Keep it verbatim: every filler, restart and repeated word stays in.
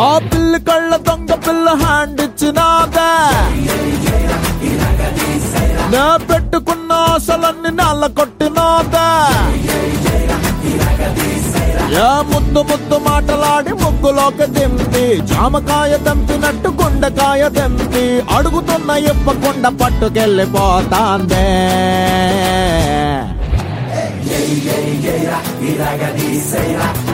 ఆ పిల్లి కళ్ళ దొంగ పిల్ల హ్యాండ్ ఇచ్చినాదా నే పెట్టుకున్న ఆశలన్నీ నల్ల కొట్టినాదా ఏ ముద్దు ముద్దు మాటలాడి ముగ్గులోకి దింపి జామకాయ దంపినట్టు గుండెకాయ దింపి అడుగుతున్న ఇప్పకుండా పట్టుకెళ్ళిపోతాందే.